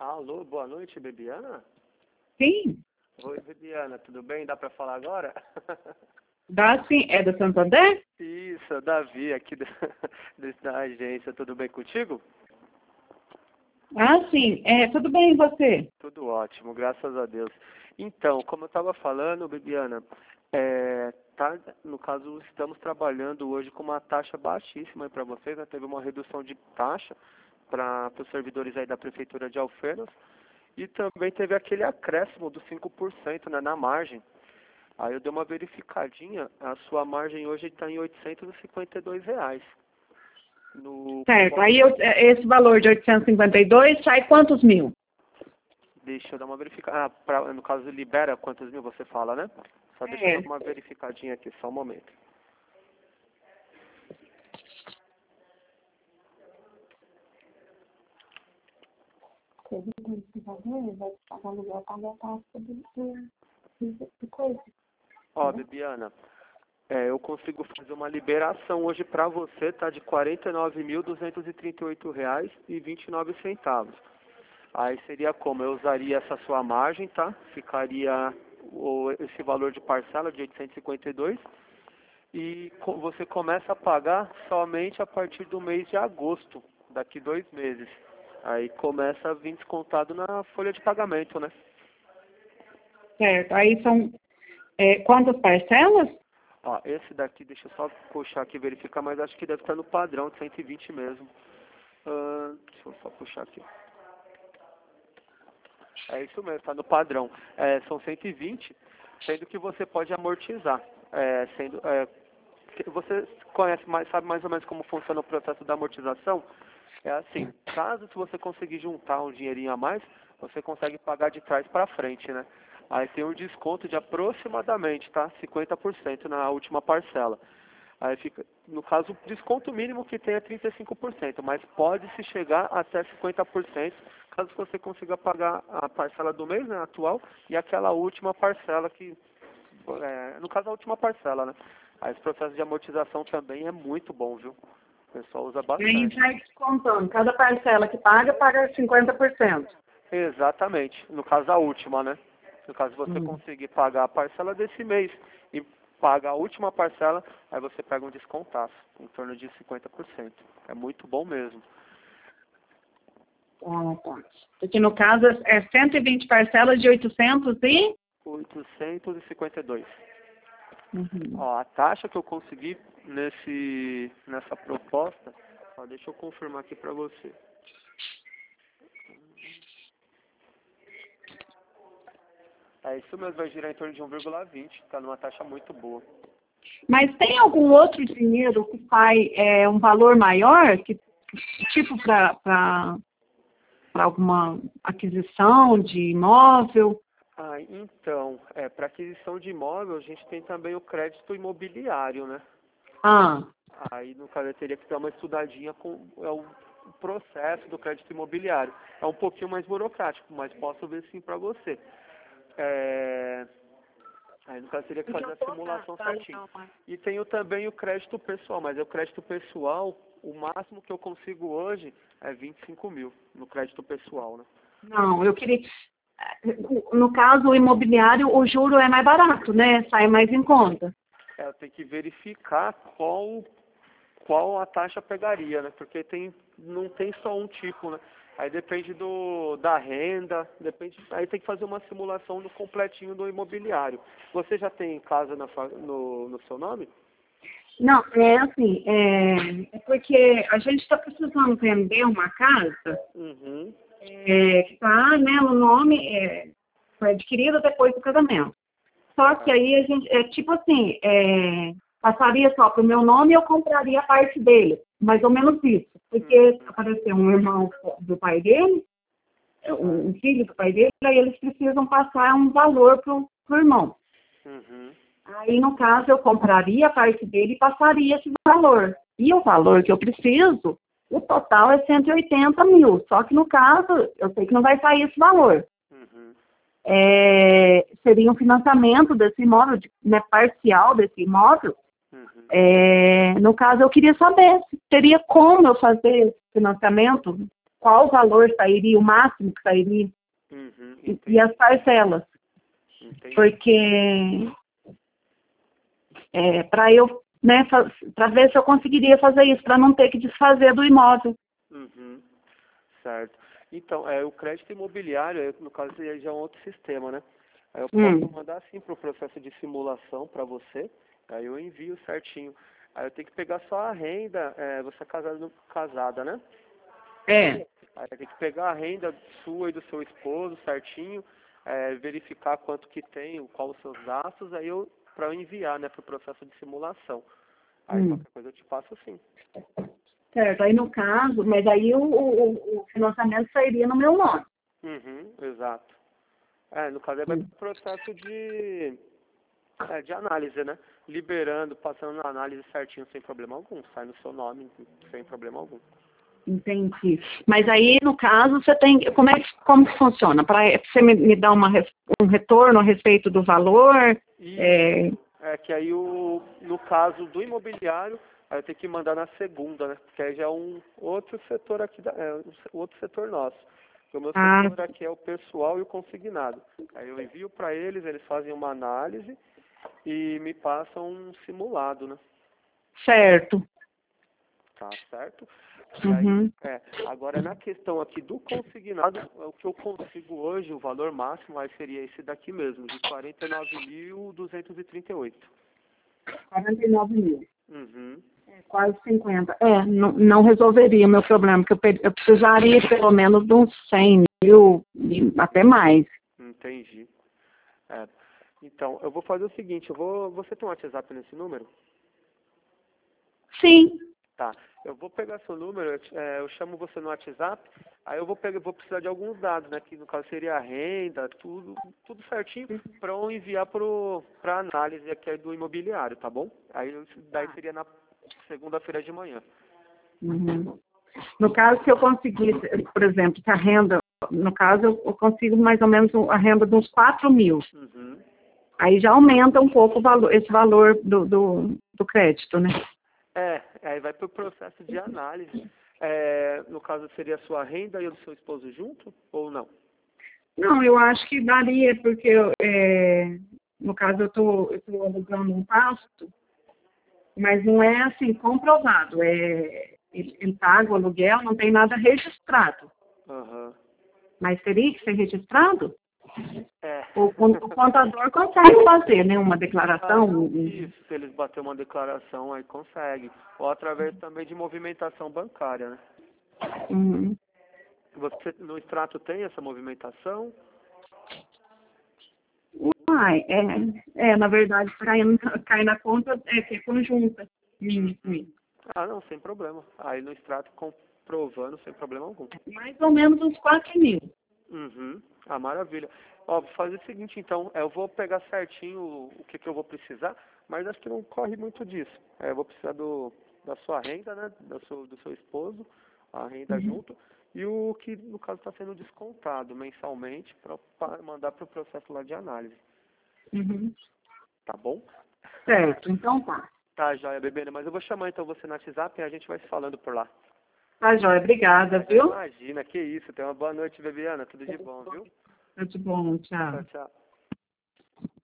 Alô, boa noite, Bibiana? Sim, Oi, Bibiana, tudo bem? Dá pra falar agora? dá sim. É do Santander? Isso, é Davi, aqui da agência. Tudo bem contigo? Ah, sim. Tudo bem, e você? Tudo ótimo, graças a Deus. Então, como eu estava falando, Bibiana, no caso, estamos trabalhando hoje com uma taxa baixíssima para vocês, né? Teve uma redução de taxa para os servidores aí da Prefeitura de Alfenas e também teve aquele acréscimo dos 5%, né, na margem. Aí eu dei uma verificadinha, a sua margem hoje está em R$ 852. No, Certo. Aí esse valor de 852 sai quantos mil? deixa eu dar uma verificada. No caso, libera quantos mil você fala, né? Só deixa eu dar uma verificadinha aqui, só um momento. Ó, Bibiana, eu consigo fazer uma liberação hoje para você, tá? De R$ 49.238,29. Aí seria como? Eu usaria essa sua margem, tá? Ficaria esse valor de parcela de 852 e você começa a pagar somente a partir do mês de agosto, daqui 2 meses. Aí começa a vir descontado na folha de pagamento, né? Certo. Aí são quantas parcelas? Ó, esse daqui, deixa eu só puxar aqui e verificar, mas acho que deve estar no padrão de 120 mesmo. Deixa eu só puxar aqui. É isso mesmo, está no padrão. São 120, sendo que você pode amortizar. Você sabe mais ou menos como funciona o processo da amortização? É assim, caso se você conseguir juntar um dinheirinho a mais, você consegue pagar de trás para frente, né? Aí tem um desconto de aproximadamente, tá? 50% na última parcela. Aí fica, no caso, o desconto mínimo que tem é 35%, mas pode-se chegar até 50%, caso você consiga pagar a parcela do mês, né, atual, e aquela última parcela que, no caso, a última parcela, né? Aí esse processo de amortização também é muito bom, viu? O pessoal usa E aí bastante. vai descontando. Cada parcela que paga 50%. Exatamente. No caso, a última, né? No caso, você conseguir pagar a parcela desse mês e paga a última parcela, aí você pega um descontaço, em torno de 50%. É muito bom mesmo. Ah, tá. Porque no caso é 120 parcelas de 800 e... 852. Uhum. Ó, a taxa que eu consegui nessa proposta, ó, deixa eu confirmar aqui para você. É isso mesmo, vai girar em torno de 1,20, tá numa taxa muito boa. Mas tem algum outro dinheiro que sai um valor maior, tipo para alguma aquisição de imóvel? Então, para aquisição de imóvel, a gente tem também o crédito imobiliário, né? Ah, Aí, no caso, eu teria que dar uma estudadinha com o processo do crédito imobiliário. É um pouquinho mais burocrático, mas posso ver sim para você. Aí, no caso, teria que fazer a simulação certinho. E tenho também o crédito pessoal, mas o crédito pessoal, o máximo que eu consigo hoje é 25 mil no crédito pessoal, né? não, eu queria... No caso, o imobiliário, o juro é mais barato, né? Sai mais em conta. Eu tenho que verificar qual a taxa pegaria, né? Porque não tem só um tipo, né? Aí depende da renda, aí tem que fazer uma simulação do completinho do imobiliário. Você já tem casa no seu nome? Não, assim, porque a gente está precisando vender uma casa Uhum. que está, né, no nome, foi adquirida depois do casamento. Só que aí a gente, tipo assim, passaria só para o meu nome e eu compraria a parte dele, mais ou menos isso. Porque apareceu um irmão do pai dele, um filho do pai dele, aí eles precisam passar um valor para o irmão. Uhum. Aí, no caso, eu compraria a parte dele e passaria esse valor. E o valor que eu preciso, o total é 180 mil. Só que, no caso, eu sei que não vai sair esse valor. Uhum. Seria um financiamento desse imóvel, né, parcial desse imóvel. Uhum. No caso, eu queria saber se teria como eu fazer esse financiamento. qual valor sairia, o máximo que sairia, e as parcelas. Entendi. Porque para eu, né, para ver se eu conseguiria fazer isso, para não ter que desfazer do imóvel. Certo. Então, o crédito imobiliário, no caso, já é um outro sistema, né? Aí eu posso mandar assim para o processo de simulação para você, aí eu envio certinho. Aí eu tenho que pegar só a renda, você é casada, né? É. Aí tem que pegar a renda sua e do seu esposo certinho, verificar quanto que tem, qual os seus gastos, aí para eu enviar, né, para o processo de simulação. Aí qualquer coisa eu te passo sim. Certo, aí no caso, mas aí o financiamento sairia no meu nome. Exato. No caso aí vai pro processo de análise, né? Liberando, passando na análise certinho, sem problema algum. Sai no seu nome, sem problema algum. Entendi. Mas aí, no caso, você tem... Como que funciona? Para você me dar um retorno a respeito do valor? Que aí, no caso do imobiliário, aí eu tenho que mandar na segunda, né? Porque aí já é um outro setor aqui, outro setor nosso. O meu setor aqui é o pessoal e o consignado. Aí eu envio para eles fazem uma análise e me passam um simulado, né? Certo. Tá certo? E aí, agora na questão aqui do consignado, o que eu consigo hoje, o valor máximo, aí seria esse daqui mesmo, de 49.238. 49 mil. Quase 50. Não resolveria o meu problema, porque eu precisaria pelo menos de uns 100 mil, até mais. Entendi. Então, eu vou fazer o seguinte, você tem um WhatsApp nesse número? Sim. Tá, eu vou pegar seu número, eu chamo você no WhatsApp, aí eu vou precisar de alguns dados, né, que no caso seria a renda, tudo certinho, para eu enviar para análise aqui do imobiliário, tá bom? Aí daí seria na segunda-feira de manhã. No caso, se eu conseguisse, por exemplo, que a renda, no caso, eu consigo mais ou menos a renda de uns 4 mil. Aí já aumenta um pouco esse valor do crédito, né? Aí vai para o processo de análise. No caso, seria a sua renda e o do seu esposo junto, ou não? Não, eu acho que daria, porque, no caso, eu tô alugando um pasto, mas não é assim, comprovado. Ele paga o aluguel, não tem nada registrado. Mas teria que ser registrado? O contador consegue fazer, né, uma declaração. Isso, se eles baterem uma declaração, aí consegue. Ou através também de movimentação bancária, né? Você no extrato tem essa movimentação? Na verdade, cai na conta que é conjunta. Não, sem problema. Aí no extrato comprovando, sem problema algum. Mais ou menos uns 4 mil. Maravilha. Vou fazer o seguinte, então, eu vou pegar certinho o que eu vou precisar, mas acho que não corre muito disso. Eu vou precisar da sua renda, né, do seu esposo, a renda junto, e o que, no caso, está sendo descontado mensalmente para mandar para o processo lá de análise. Tá bom? Certo, então tá. Tá, joia, Bebiana, mas eu vou chamar então você no WhatsApp e a gente vai se falando por lá. Tá, joia, obrigada, viu? Imagina, que isso. Tenha uma boa noite, Bebiana. Tudo de bom, viu? Tudo de bom, tchau. Tchau, tchau.